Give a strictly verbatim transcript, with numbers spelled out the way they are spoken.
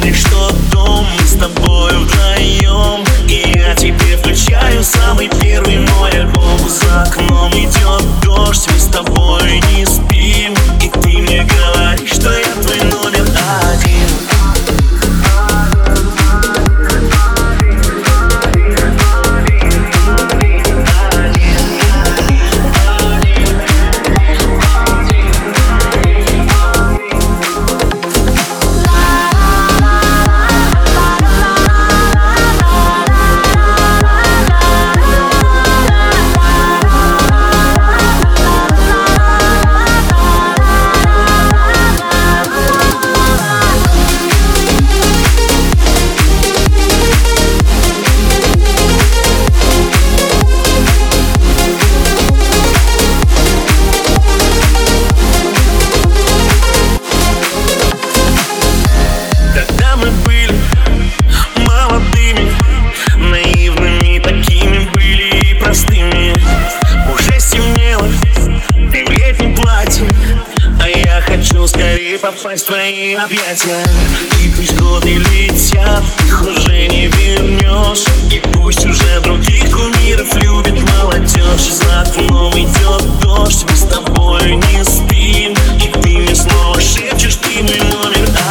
помнишь тот дом, мы с тобой вдвоем. И я тебе включаю самый первый мой альбом. За окном идет дождь, мы с тобой не спим. И ты мне говоришь, что я твой номер один. Скорее попасть в твои объятия. И пусть годы летят, их уже не вернешь. И пусть уже других кумиров любит молодежь. За окном идет дождь, мы с тобой не спим. И ты мне снова шепчешь, ты мой номер один.